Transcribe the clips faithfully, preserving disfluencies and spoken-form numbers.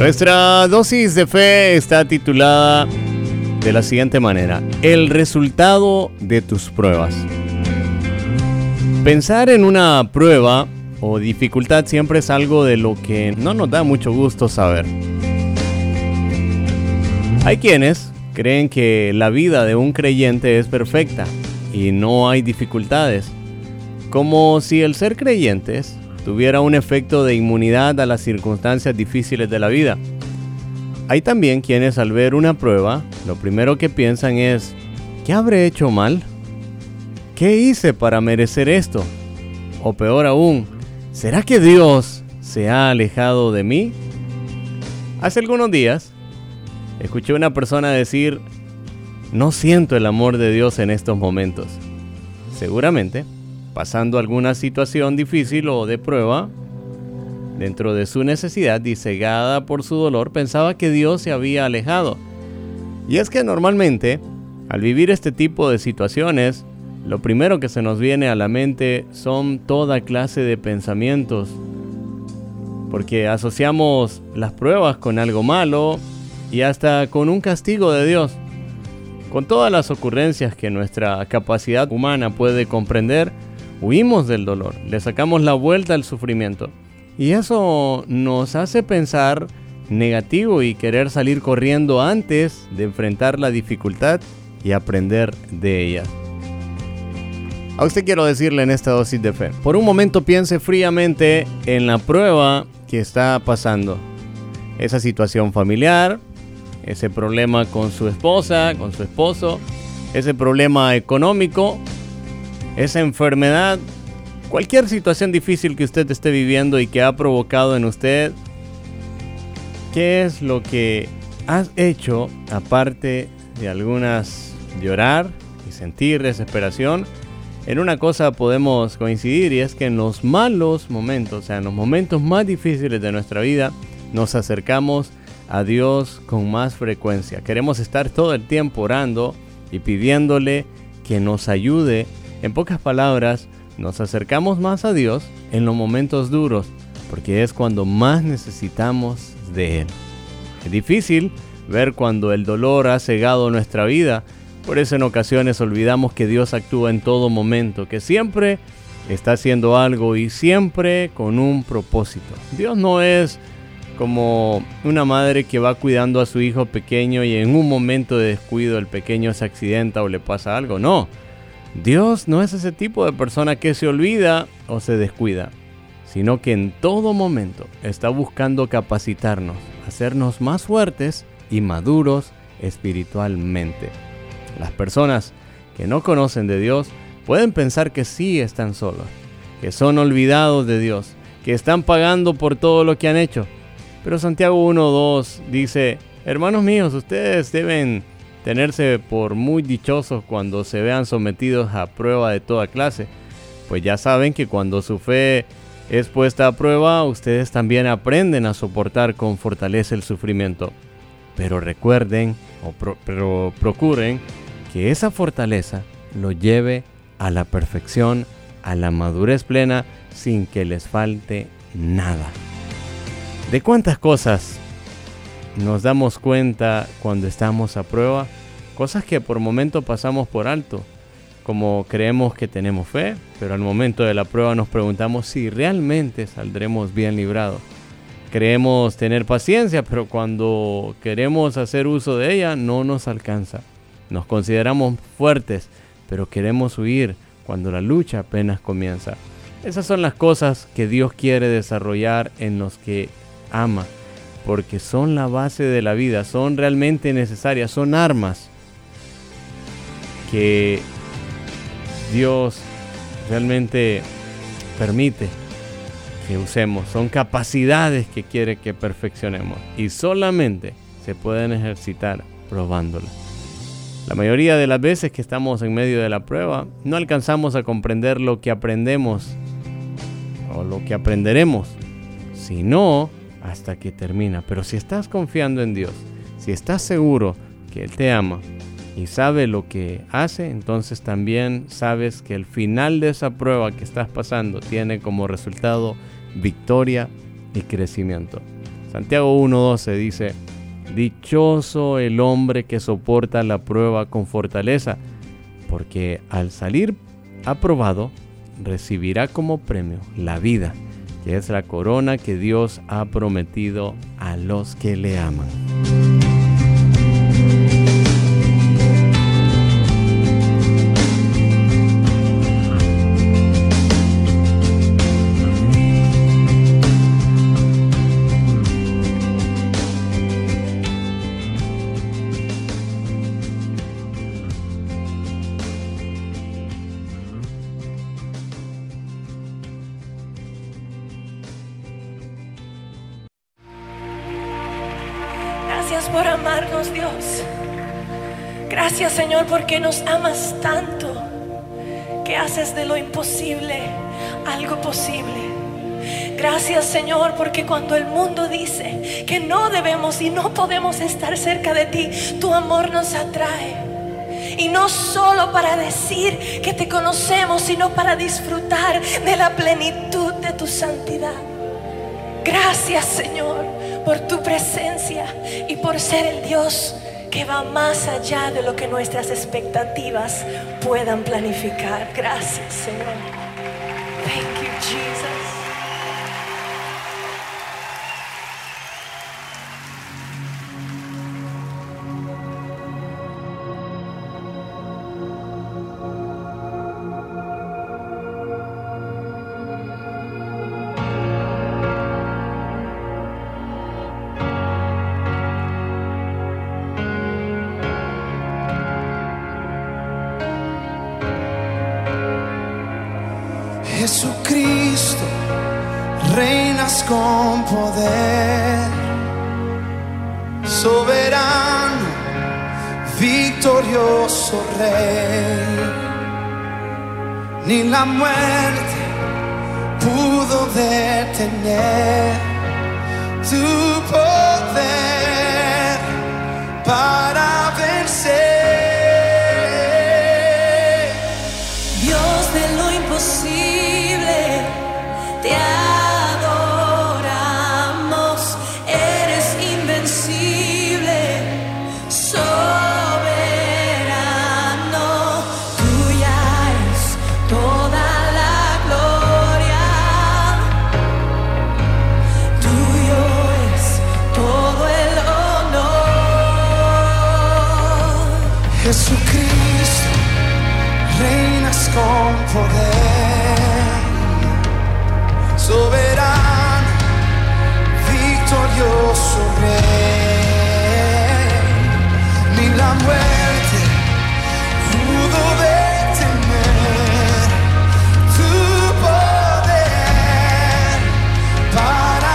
Nuestra dosis de fe está titulada de la siguiente manera: el resultado de tus pruebas. Pensar en una prueba o dificultad siempre es algo de lo que no nos da mucho gusto saber. Hay quienes creen que la vida de un creyente es perfecta y no hay dificultades, como si el ser creyentes tuviera un efecto de inmunidad a las circunstancias difíciles de la vida. Hay también quienes al ver una prueba, lo primero que piensan es: ¿qué habré hecho mal? ¿Qué hice para merecer esto? O peor aún, ¿será que Dios se ha alejado de mí? Hace algunos días, escuché a una persona decir: no siento el amor de Dios en estos momentos. Seguramente, pasando alguna situación difícil o de prueba, dentro de su necesidad y cegada por su dolor, pensaba que Dios se había alejado. Y es que normalmente, al vivir este tipo de situaciones, lo primero que se nos viene a la mente son toda clase de pensamientos, porque asociamos las pruebas con algo malo y hasta con un castigo de Dios. Con todas las ocurrencias que nuestra capacidad humana puede comprender, huimos del dolor, le sacamos la vuelta al sufrimiento. Y eso nos hace pensar negativo y querer salir corriendo antes de enfrentar la dificultad y aprender de ella. A usted quiero decirle en esta dosis de fe: por un momento piense fríamente en la prueba que está pasando. Esa situación familiar, ese problema con su esposa, con su esposo, ese problema económico, esa enfermedad, cualquier situación difícil que usted esté viviendo y que ha provocado en usted. ¿Qué es lo que has hecho aparte de algunas llorar y sentir desesperación? En una cosa podemos coincidir, y es que en los malos momentos, o sea, en los momentos más difíciles de nuestra vida, nos acercamos a Dios con más frecuencia. Queremos estar todo el tiempo orando y pidiéndole que nos ayude. En pocas palabras, nos acercamos más a Dios en los momentos duros, porque es cuando más necesitamos de Él. Es difícil ver cuando el dolor ha cegado nuestra vida. Por eso en ocasiones olvidamos que Dios actúa en todo momento, que siempre está haciendo algo y siempre con un propósito. Dios no es como una madre que va cuidando a su hijo pequeño y en un momento de descuido el pequeño se accidenta o le pasa algo. No, Dios no es ese tipo de persona que se olvida o se descuida, sino que en todo momento está buscando capacitarnos, hacernos más fuertes y maduros espiritualmente. Las personas que no conocen de Dios pueden pensar que sí están solos, que son olvidados de Dios, que están pagando por todo lo que han hecho. Pero Santiago uno dos dice: hermanos míos, ustedes deben tenerse por muy dichosos cuando se vean sometidos a prueba de toda clase, pues ya saben que cuando su fe es puesta a prueba, ustedes también aprenden a soportar con fortaleza el sufrimiento. Pero recuerden, o pro, pero procuren que esa fortaleza lo lleve a la perfección, a la madurez plena, sin que les falte nada. ¿De cuántas cosas nos damos cuenta cuando estamos a prueba? Cosas que por momento pasamos por alto, como creemos que tenemos fe, pero al momento de la prueba nos preguntamos si realmente saldremos bien librados. Creemos tener paciencia, pero cuando queremos hacer uso de ella no nos alcanza. Nos consideramos fuertes, pero queremos huir cuando la lucha apenas comienza. Esas son las cosas que Dios quiere desarrollar en los que ama, porque son la base de la vida, son realmente necesarias, son armas que Dios realmente permite que usemos, son capacidades que quiere que perfeccionemos y solamente se pueden ejercitar probándolas. La mayoría de las veces que estamos en medio de la prueba, no alcanzamos a comprender lo que aprendemos o lo que aprenderemos, sino hasta que termina. Pero si estás confiando en Dios, si estás seguro que Él te ama y sabe lo que hace, entonces también sabes que el final de esa prueba que estás pasando tiene como resultado victoria y crecimiento. Santiago uno doce dice: dichoso el hombre que soporta la prueba con fortaleza, porque al salir aprobado recibirá como premio la vida, que es la corona que Dios ha prometido a los que le aman. Gracias por amarnos, Dios. Gracias, Señor, porque nos amas tanto que haces de lo imposible algo posible. Gracias, Señor, porque cuando el mundo dice que no debemos y no podemos estar cerca de ti, tu amor nos atrae. Y no solo para decir que te conocemos, sino para disfrutar de la plenitud de tu santidad. Gracias, Señor, por tu presencia y por ser el Dios que va más allá de lo que nuestras expectativas puedan planificar. Gracias, Señor. Thank you, Jesus. Jesucristo, reinas con poder, soberano, victorioso Rey. Ni la muerte pudo detener tu poder para vencer. Dios de lo imposible, te adoramos, eres invencible, soberano, tuya es toda la gloria, tuyo es todo el honor. Jesucristo, reinas con poder, soberano, victorioso Rey. Ni la muerte pudo detener tu poder para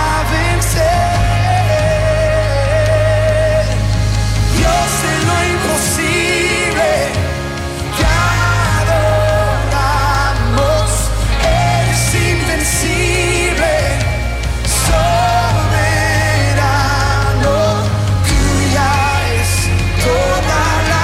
vencer. Dios de lo imposible, te adoramos, eres invencible, soberano, tuya es toda la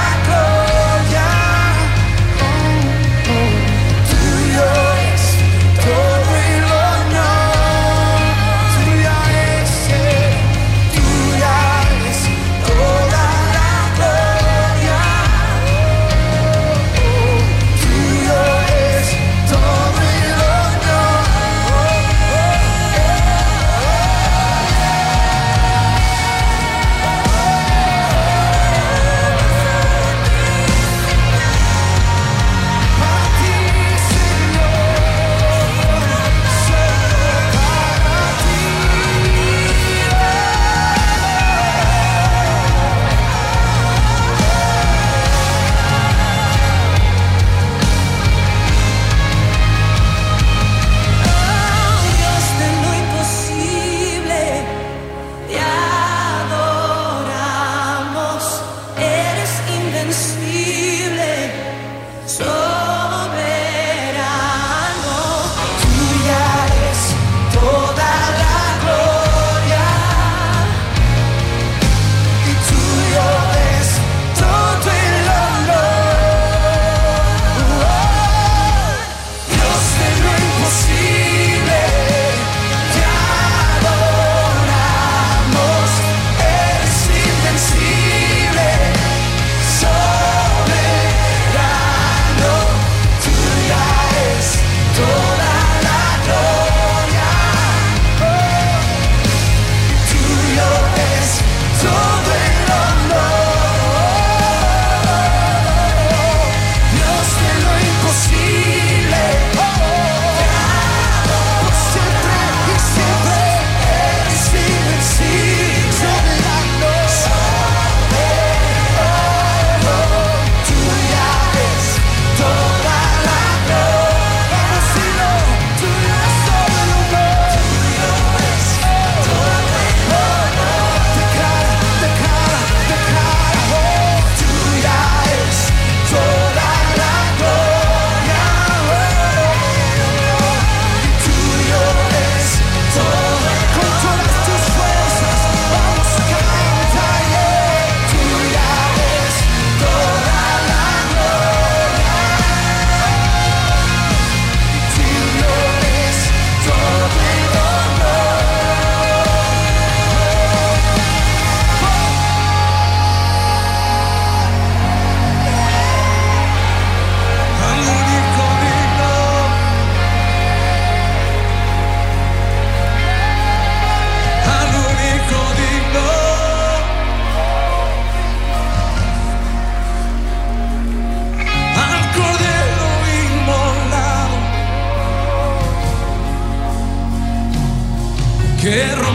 que